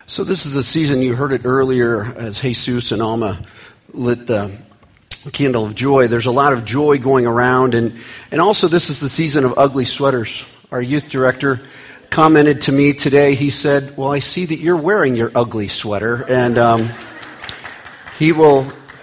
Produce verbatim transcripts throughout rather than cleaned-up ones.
So this is the season, you heard it earlier as Jesus and Alma lit the candle of joy. There's a lot of joy going around, and, and also this is the season of ugly sweaters. Our youth director commented to me today, he said, well, I see that you're wearing your ugly sweater, and um, he will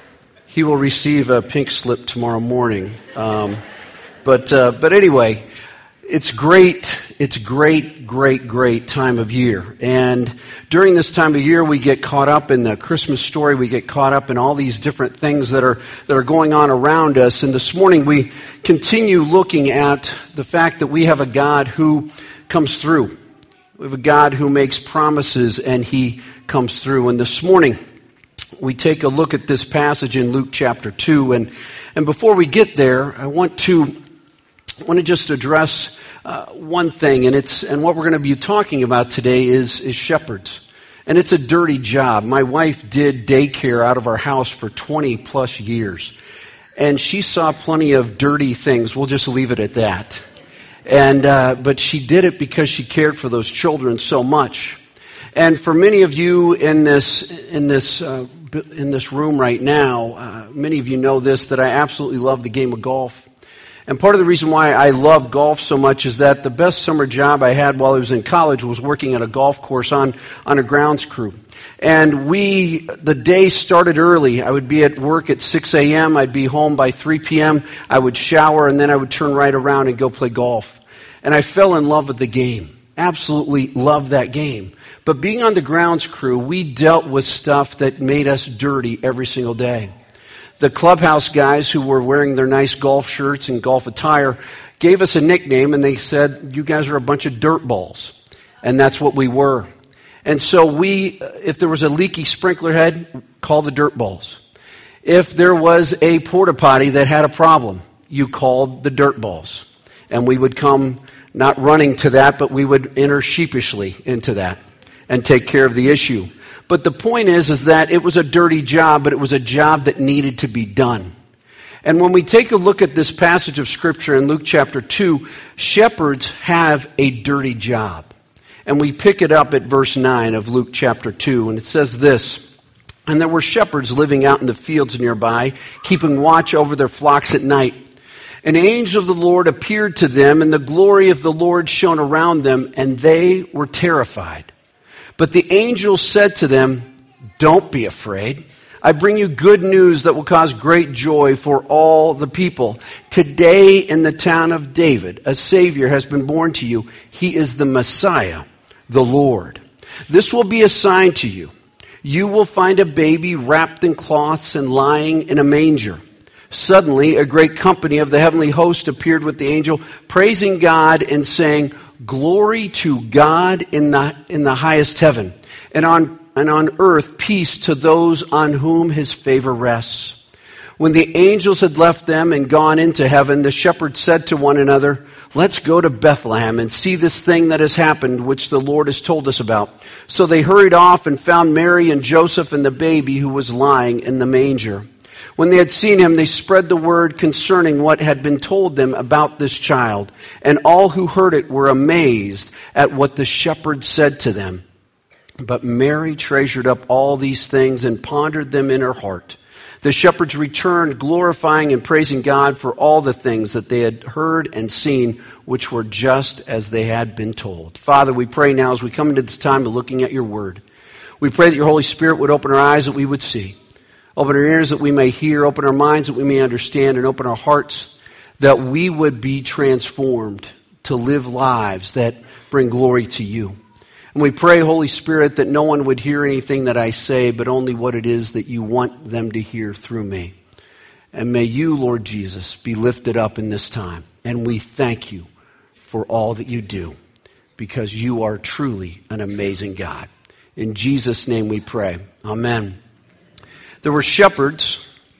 he will receive a pink slip tomorrow morning. Um, but uh, but anyway, it's great. It's great, great, great time of year. And during this time of year, we get caught up in the Christmas story. We get caught up in all these different things that are that are going on around us. And this morning, we continue looking at the fact that we have a God who comes through. We have a God who makes promises, and He comes through. And this morning, we take a look at this passage in Luke chapter two. And, and before we get there, I want to I want to just address uh, one thing, and it's and what we're going to be talking about today is is shepherds, and it's a dirty job. My wife did daycare out of our house for twenty plus years, and she saw plenty of dirty things. We'll just leave it at that. And uh, but she did it because she cared for those children so much. And for many of you in this in this uh, in this room right now, uh, many of you know this, that I absolutely love the game of golf. And part of the reason why I love golf so much is that the best summer job I had while I was in college was working at a golf course on, on a grounds crew. And we, the day started early. I would be at work at six a.m. I'd be home by three p.m. I would shower, and then I would turn right around and go play golf. And I fell in love with the game. Absolutely loved that game. But being on the grounds crew, we dealt with stuff that made us dirty every single day. The clubhouse guys who were wearing their nice golf shirts and golf attire gave us a nickname, and they said, you guys are a bunch of dirt balls. And that's what we were. And so we, if there was a leaky sprinkler head, call the dirt balls. If there was a porta potty that had a problem, you called the dirt balls. And we would come not running to that, but we would enter sheepishly into that and take care of the issue. But the point is, is that it was a dirty job, but it was a job that needed to be done. And when we take a look at this passage of Scripture in Luke chapter two, shepherds have a dirty job. And we pick it up at verse nine of Luke chapter two, and it says this, and there were shepherds living out in the fields nearby, keeping watch over their flocks at night. An angel of the Lord appeared to them, and the glory of the Lord shone around them, and they were terrified. But the angel said to them, don't be afraid. I bring you good news that will cause great joy for all the people. Today in the town of David, a Savior has been born to you. He is the Messiah, the Lord. This will be a sign to you. You will find a baby wrapped in cloths and lying in a manger. Suddenly, a great company of the heavenly host appeared with the angel, praising God and saying, glory to God in the in the highest heaven, and on and on earth peace to those on whom his favor rests. When the angels had left them and gone into heaven, the shepherds said to one another, let's go to Bethlehem and see this thing that has happened, which the Lord has told us about. So they hurried off and found Mary and Joseph and the baby who was lying in the manger. When they had seen him, they spread the word concerning what had been told them about this child. And all who heard it were amazed at what the shepherds said to them. But Mary treasured up all these things and pondered them in her heart. The shepherds returned, glorifying and praising God for all the things that they had heard and seen, which were just as they had been told. Father, we pray now as we come into this time of looking at your word, we pray that your Holy Spirit would open our eyes that we would see. Open our ears that we may hear, open our minds that we may understand, and open our hearts that we would be transformed to live lives that bring glory to you. And we pray, Holy Spirit, that no one would hear anything that I say, but only what it is that you want them to hear through me. And may you, Lord Jesus, be lifted up in this time. And we thank you for all that you do, because you are truly an amazing God. In Jesus' name we pray. Amen. There were shepherds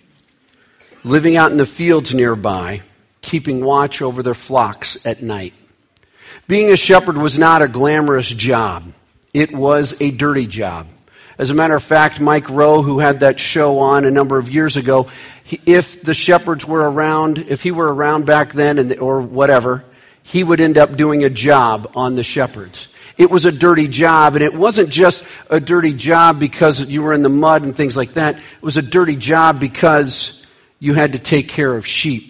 living out in the fields nearby, keeping watch over their flocks at night. Being a shepherd was not a glamorous job. It was a dirty job. As a matter of fact, Mike Rowe, who had that show on a number of years ago, he, if the shepherds were around, if he were around back then and the, or whatever, he would end up doing a job on the shepherds. It was a dirty job, and it wasn't just a dirty job because you were in the mud and things like that. It was a dirty job because you had to take care of sheep.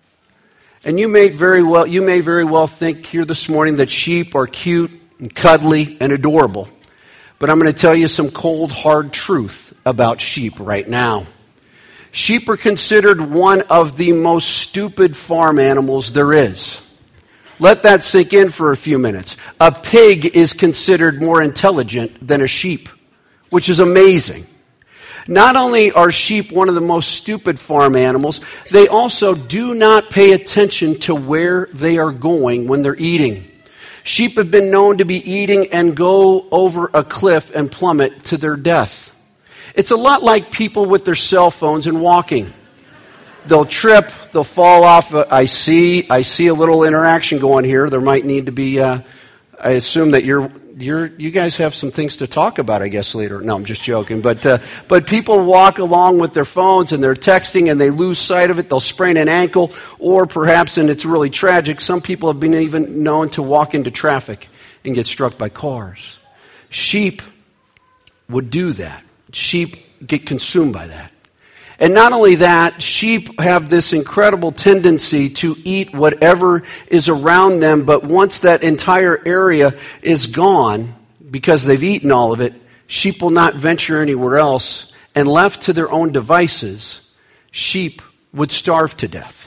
And you may very well, you may very well think here this morning that sheep are cute and cuddly and adorable. But I'm going to tell you some cold, hard truth about sheep right now. Sheep are considered one of the most stupid farm animals there is. Let that sink in for a few minutes. A pig is considered more intelligent than a sheep, which is amazing. Not only are sheep one of the most stupid farm animals, they also do not pay attention to where they are going when they're eating. Sheep have been known to be eating and go over a cliff and plummet to their death. It's a lot like people with their cell phones and walking. They'll trip, they'll fall off. I see, I see a little interaction going here. There might need to be, uh, I assume that you're, you're, you guys have some things to talk about, I guess, later. No, I'm just joking. But, uh, but people walk along with their phones and they're texting and they lose sight of it. They'll sprain an ankle, or perhaps, and it's really tragic, some people have been even known to walk into traffic and get struck by cars. Sheep would do that. Sheep get consumed by that. And not only that, sheep have this incredible tendency to eat whatever is around them, but once that entire area is gone, because they've eaten all of it, sheep will not venture anywhere else, and left to their own devices, sheep would starve to death.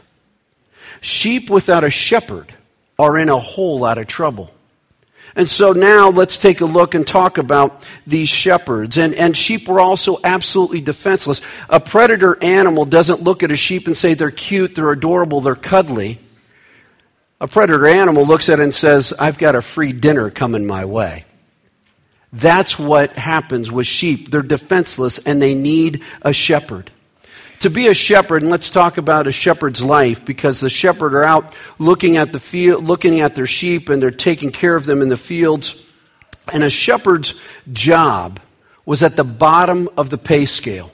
Sheep without a shepherd are in a whole lot of trouble. And so now let's take a look and talk about these shepherds. And, and sheep were also absolutely defenseless. A predator animal doesn't look at a sheep and say they're cute, they're adorable, they're cuddly. A predator animal looks at it and says, I've got a free dinner coming my way. That's what happens with sheep. They're defenseless and they need a shepherd. To be a shepherd, and let's talk about a shepherd's life, because the shepherd are out looking at the field, looking at their sheep, and they're taking care of them in the fields. And a shepherd's job was at the bottom of the pay scale.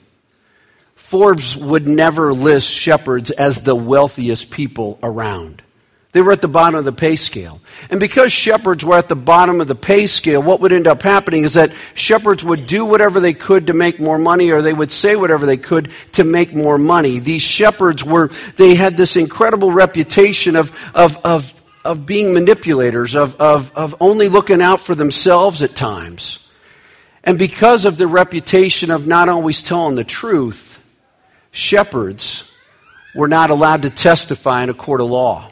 Forbes would never list shepherds as the wealthiest people around. They were at the bottom of the pay scale. And because shepherds were at the bottom of the pay scale, what would end up happening is that shepherds would do whatever they could to make more money, or they would say whatever they could to make more money. These shepherds were, they had this incredible reputation of, of, of, of being manipulators, of, of, of only looking out for themselves at times. And because of their reputation of not always telling the truth, shepherds were not allowed to testify in a court of law.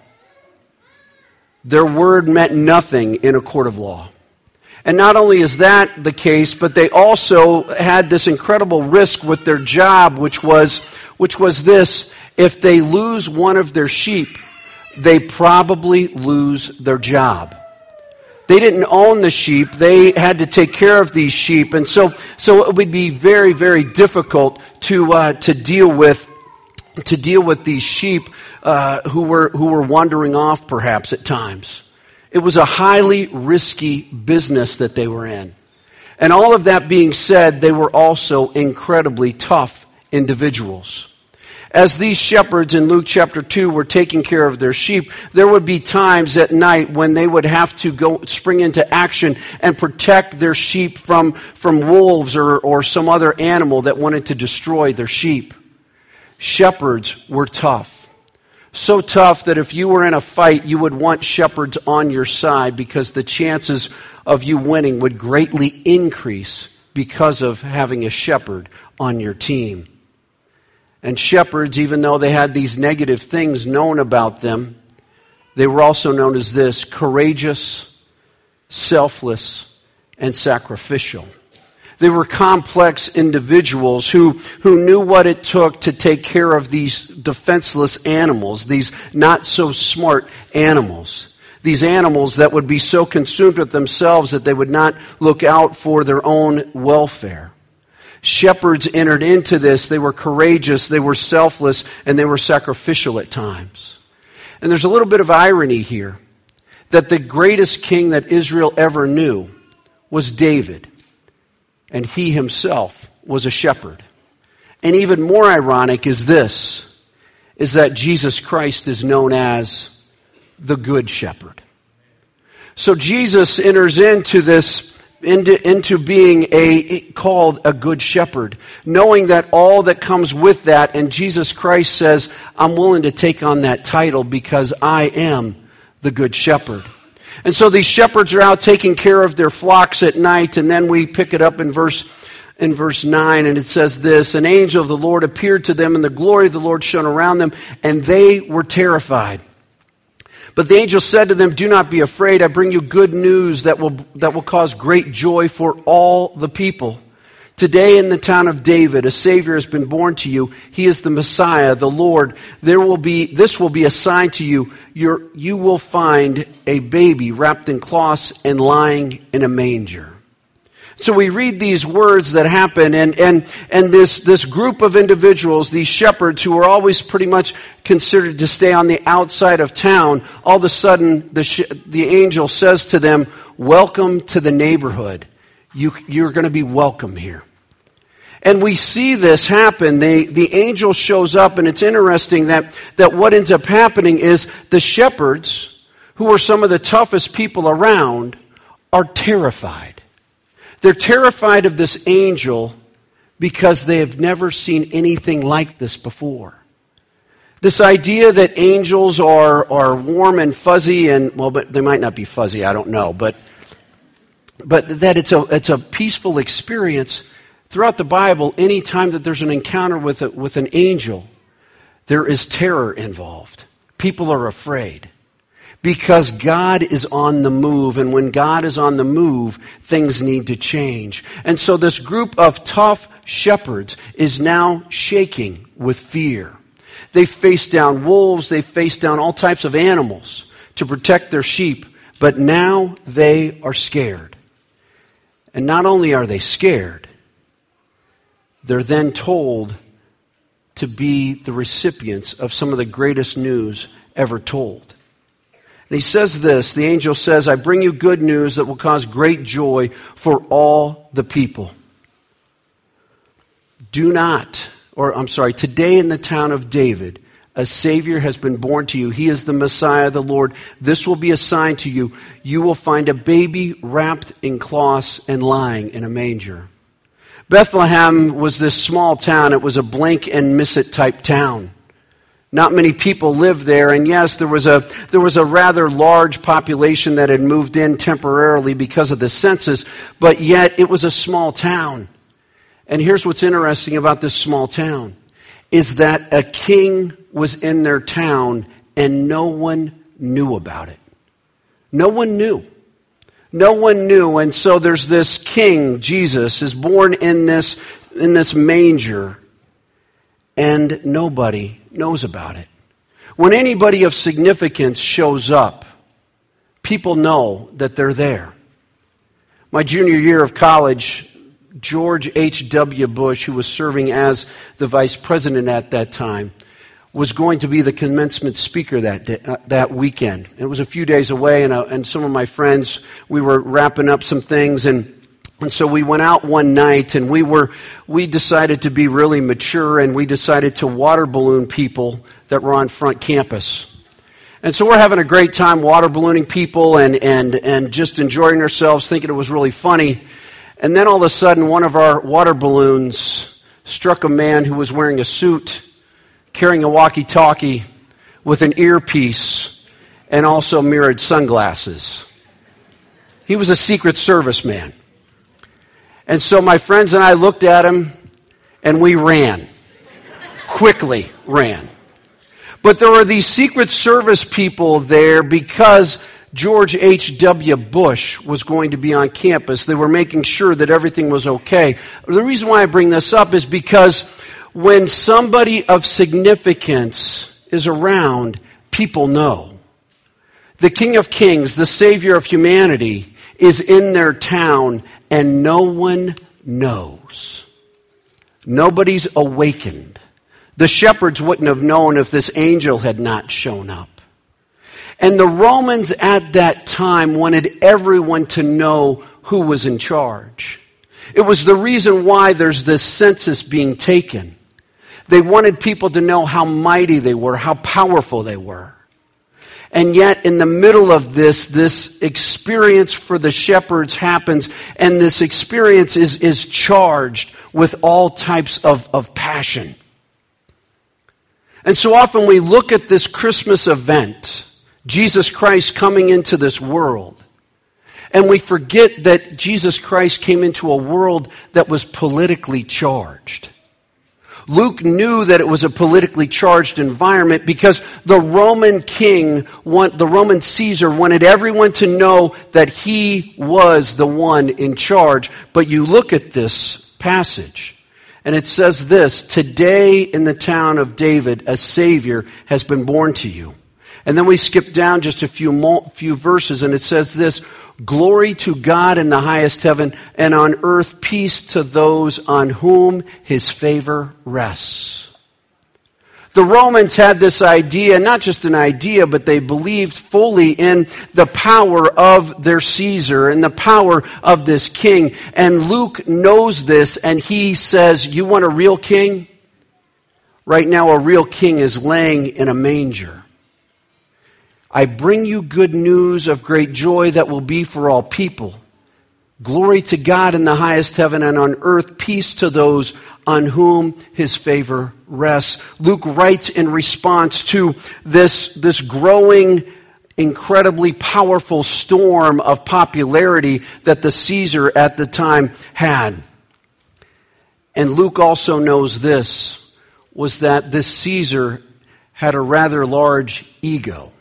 Their word meant nothing in a court of law. And not only is that the case, but they also had this incredible risk with their job, which was, which was this: if they lose one of their sheep, they probably lose their job. They didn't own the sheep. They had to take care of these sheep. And so, so it would be very, very difficult to, uh, to deal with to deal with these sheep uh, who were who were wandering off perhaps at times. It was a highly risky business that they were in. And all of that being said, they were also incredibly tough individuals. As these shepherds in Luke chapter two were taking care of their sheep, there would be times at night when they would have to go spring into action and protect their sheep from, from wolves or, or some other animal that wanted to destroy their sheep. Shepherds were tough. So tough that if you were in a fight, you would want shepherds on your side, because the chances of you winning would greatly increase because of having a shepherd on your team. And shepherds, even though they had these negative things known about them, they were also known as this: courageous, selfless, and sacrificial. They were complex individuals who, who knew what it took to take care of these defenseless animals, these not so smart animals. These animals that would be so consumed with themselves that they would not look out for their own welfare. Shepherds entered into this. They were courageous, they were selfless, and they were sacrificial at times. And there's a little bit of irony here, that the greatest king that Israel ever knew was David. And he himself was a shepherd. And even more ironic is this, is that Jesus Christ is known as the Good Shepherd. So Jesus enters into this, into, into being a, called a good shepherd, knowing that all that comes with that, and Jesus Christ says, I'm willing to take on that title because I am the good shepherd. And so these shepherds are out taking care of their flocks at night, and then we pick it up in verse in verse nine, and it says this, an angel of the Lord appeared to them, and the glory of the Lord shone around them, and they were terrified. But the angel said to them, do not be afraid. I bring you good news that will that will cause great joy for all the people. Today in the town of David, a Savior has been born to you. He is the Messiah, the Lord. There will be this will be a sign to you. You're, you will find a baby wrapped in cloths and lying in a manger. So we read these words that happen, and and and this this group of individuals, these shepherds who are always pretty much considered to stay on the outside of town, all of a sudden the sh- the angel says to them, "Welcome to the neighborhood. You you're going to be welcome here." And we see this happen. They, the angel shows up, and it's interesting that that what ends up happening is the shepherds, who are some of the toughest people around, are terrified. They're terrified of this angel because they have never seen anything like this before. This idea that angels are, are warm and fuzzy, and, well, but they might not be fuzzy, I don't know, but but that it's a it's a peaceful experience. Throughout the Bible, any time that there's an encounter with a, with an angel, there is terror involved. People are afraid. Because God is on the move, and when God is on the move, things need to change. And so this group of tough shepherds is now shaking with fear. They face down wolves, they face down all types of animals to protect their sheep, but now they are scared. And not only are they scared, they're then told to be the recipients of some of the greatest news ever told. And he says this, the angel says, I bring you good news that will cause great joy for all the people. Do not, or I'm sorry, today in the town of David, a Savior has been born to you. He is the Messiah, the Lord. This will be a sign to you. You will find a baby wrapped in cloths and lying in a manger. Bethlehem was this small town. It was a blink and miss it type town. Not many people lived there, and yes, there was a there was a rather large population that had moved in temporarily because of the census, but yet it was a small town. And here's what's interesting about this small town, is that a king was in their town and no one knew about it. No one knew. No one knew, and so there's this king, Jesus, is born in this in this manger, and nobody knows about it. When anybody of significance shows up, people know that they're there. My junior year of college, George H W Bush, who was serving as the vice president at that time, was going to be the commencement speaker that day, uh, that weekend. It was a few days away, and, uh, and some of my friends, we were wrapping up some things, and And so we went out one night, and we were we decided to be really mature, and we decided to water balloon people that were on front campus. And so we're having a great time water ballooning people and and and just enjoying ourselves, thinking it was really funny. And then all of a sudden, one of our water balloons struck a man who was wearing a suit, carrying a walkie-talkie with an earpiece, and also mirrored sunglasses. He was a Secret Service man. And so my friends and I looked at him, and we ran. Quickly ran. But there were these Secret Service people there because George H W Bush was going to be on campus. They were making sure that everything was okay. The reason why I bring this up is because when somebody of significance is around, people know. The King of Kings, the Savior of humanity, is in their town, and no one knows. Nobody's awakened. The shepherds wouldn't have known if this angel had not shown up. And the Romans at that time wanted everyone to know who was in charge. It was the reason why there's this census being taken. They wanted people to know how mighty they were, how powerful they were. And yet, in the middle of this, this experience for the shepherds happens, and this experience is, is charged with all types of, of passion. And so often we look at this Christmas event, Jesus Christ coming into this world, and we forget that Jesus Christ came into a world that was politically charged. Luke knew that it was a politically charged environment because the Roman king, want, the Roman Caesar, wanted everyone to know that he was the one in charge. But you look at this passage, and it says this: today in the town of David, a Savior has been born to you. And then we skip down just a few mo- few verses, and it says this: glory to God in the highest heaven, and on earth peace to those on whom his favor rests. The Romans had this idea, not just an idea, but they believed fully in the power of their Caesar and the power of this king. And Luke knows this, and he says, you want a real king? Right now, a real king is laying in a manger. I bring you good news of great joy that will be for all people. Glory to God in the highest heaven, and on earth peace to those on whom his favor rests. Luke writes in response to this, this growing, incredibly powerful storm of popularity that the Caesar at the time had. And Luke also knows this, was that this Caesar had a rather large ego.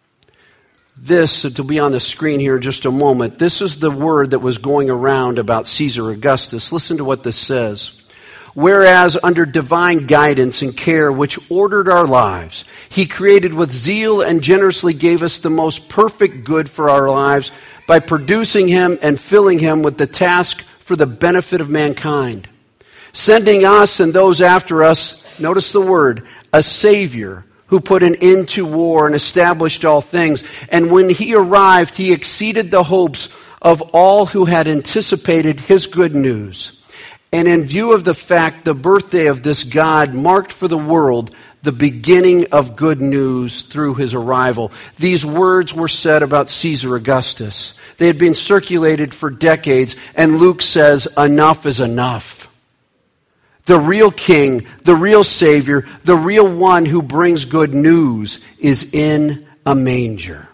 This, to be on the screen here in just a moment, this is the word that was going around about Caesar Augustus. Listen to what this says. Whereas under divine guidance and care which ordered our lives, he created with zeal and generously gave us the most perfect good for our lives by producing him and filling him with the task for the benefit of mankind, sending us and those after us, notice the word, a Savior, who put an end to war and established all things. And when he arrived, he exceeded the hopes of all who had anticipated his good news. And in view of the fact the birthday of this God marked for the world the beginning of good news through his arrival. These words were said about Caesar Augustus. They had been circulated for decades, and Luke says, enough is enough. The real king, the real Savior, the real one who brings good news is in a manger.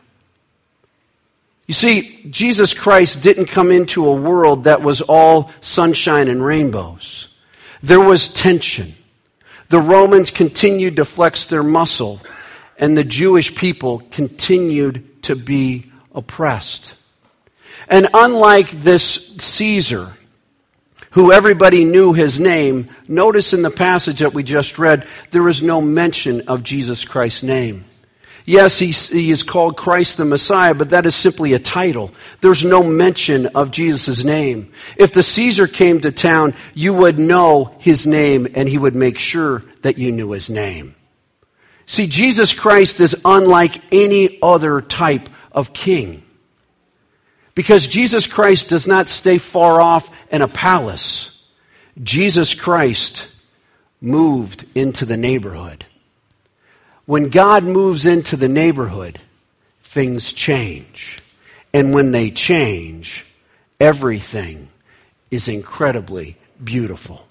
You see, Jesus Christ didn't come into a world that was all sunshine and rainbows. There was tension. The Romans continued to flex their muscle, and the Jewish people continued to be oppressed. And unlike this Caesar, who everybody knew his name, notice in the passage that we just read, there is no mention of Jesus Christ's name. Yes, he, he is called Christ the Messiah, but that is simply a title. There's no mention of Jesus' name. If the Caesar came to town, you would know his name, and he would make sure that you knew his name. See, Jesus Christ is unlike any other type of king. Because Jesus Christ does not stay far off in a palace. Jesus Christ moved into the neighborhood. When God moves into the neighborhood, things change. And when they change, everything is incredibly beautiful.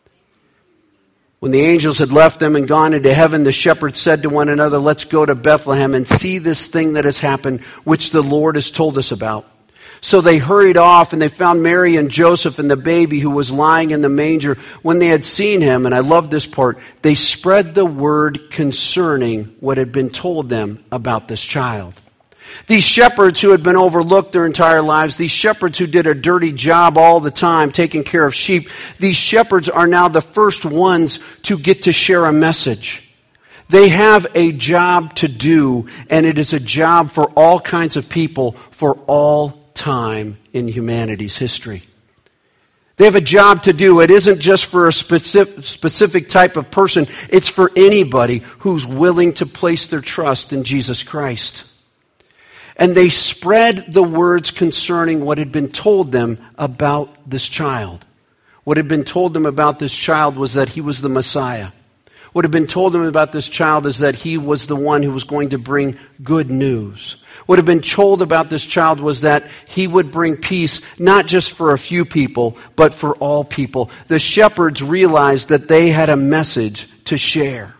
When the angels had left them and gone into heaven, the shepherds said to one another, let's go to Bethlehem and see this thing that has happened, which the Lord has told us about. So they hurried off, and they found Mary and Joseph and the baby who was lying in the manger. When they had seen him, and I love this part, they spread the word concerning what had been told them about this child. These shepherds who had been overlooked their entire lives, these shepherds who did a dirty job all the time taking care of sheep, these shepherds are now the first ones to get to share a message. They have a job to do, and it is a job for all kinds of people for all time in humanity's history. They have a job to do. It isn't just for a specific, specific type of person. It's for anybody who's willing to place their trust in Jesus Christ. And they spread the words concerning what had been told them about this child. What had been told them about this child was that he was the Messiah. What had been told them about this child is that he was the one who was going to bring good news. What had been told about this child was that he would bring peace not just for a few people, but for all people. The shepherds realized that they had a message to share.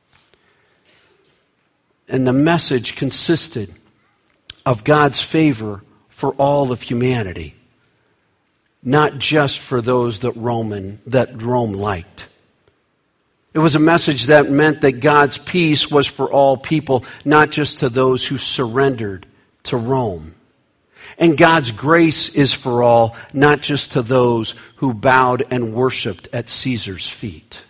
And the message consisted of God's favor for all of humanity, not just for those that Roman that Rome liked. It was a message that meant that God's peace was for all people, not just to those who surrendered to Rome. And God's grace is for all, not just to those who bowed and worshiped at Caesar's feet.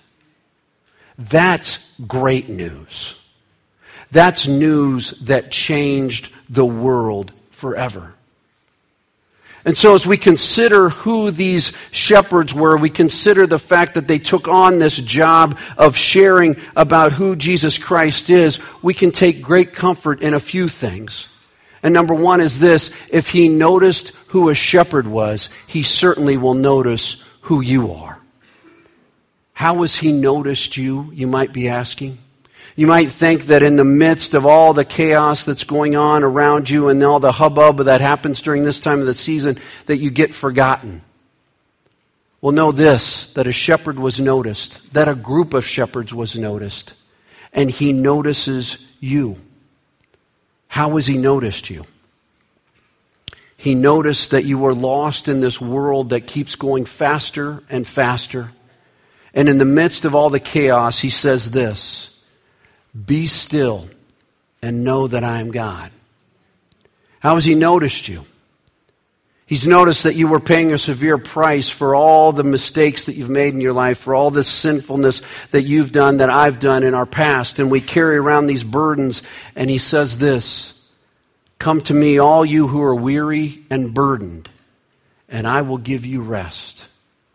That's great news. That's news that changed the world forever. And so as we consider who these shepherds were, we consider the fact that they took on this job of sharing about who Jesus Christ is, we can take great comfort in a few things. And number one is this: if he noticed who a shepherd was, he certainly will notice who you are. How has he noticed you, you might be asking? You might think that in the midst of all the chaos that's going on around you and all the hubbub that happens during this time of the season, that you get forgotten. Well, know this, that a shepherd was noticed, that a group of shepherds was noticed, and he notices you. How has he noticed you? He noticed that you were lost in this world that keeps going faster and faster. And in the midst of all the chaos, he says this: be still and know that I am God. How has he noticed you? He's noticed that you were paying a severe price for all the mistakes that you've made in your life, for all this sinfulness that you've done, that I've done in our past. And we carry around these burdens. And he says this: come to me, all you who are weary and burdened, and I will give you rest.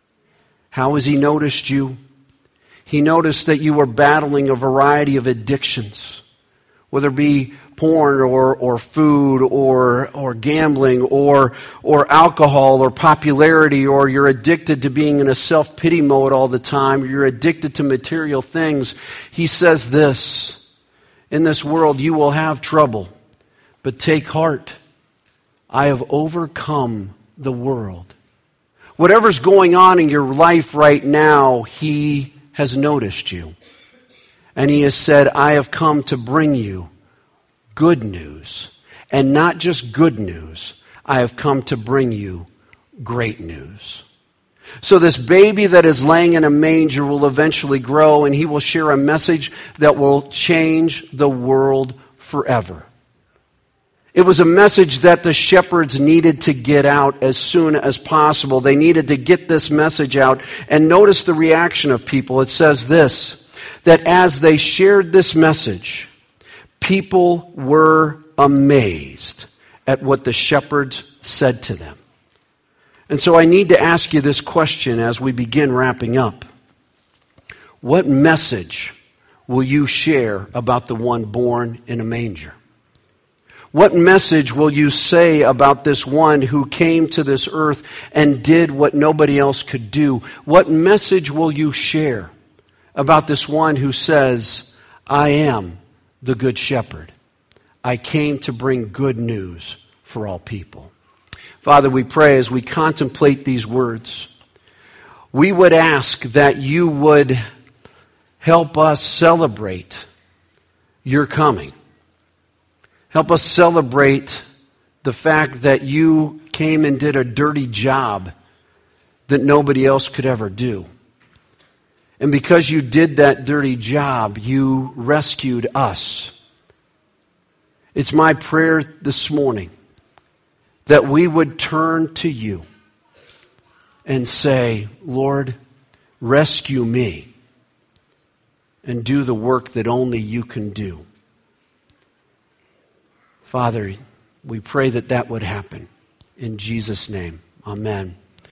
How has he noticed you? He noticed that you were battling a variety of addictions, whether it be porn or, or food or, or gambling or, or alcohol or popularity, or you're addicted to being in a self-pity mode all the time, or you're addicted to material things. He says this: in this world you will have trouble, but take heart. I have overcome the world. Whatever's going on in your life right now, he has noticed you. And he has said, I have come to bring you good news. And not just good news, I have come to bring you great news. So this baby that is laying in a manger will eventually grow, and he will share a message that will change the world forever. It was a message that the shepherds needed to get out as soon as possible. They needed to get this message out. And notice the reaction of people. It says this, that as they shared this message, people were amazed at what the shepherds said to them. And so I need to ask you this question as we begin wrapping up. What message will you share about the one born in a manger? What message will you say about this one who came to this earth and did what nobody else could do? What message will you share about this one who says, I am the good shepherd. I came to bring good news for all people. Father, we pray as we contemplate these words, we would ask that you would help us celebrate your coming. Help us celebrate the fact that you came and did a dirty job that nobody else could ever do. And because you did that dirty job, you rescued us. It's my prayer this morning that we would turn to you and say, Lord, rescue me and do the work that only you can do. Father, we pray that that would happen. In Jesus' name, amen.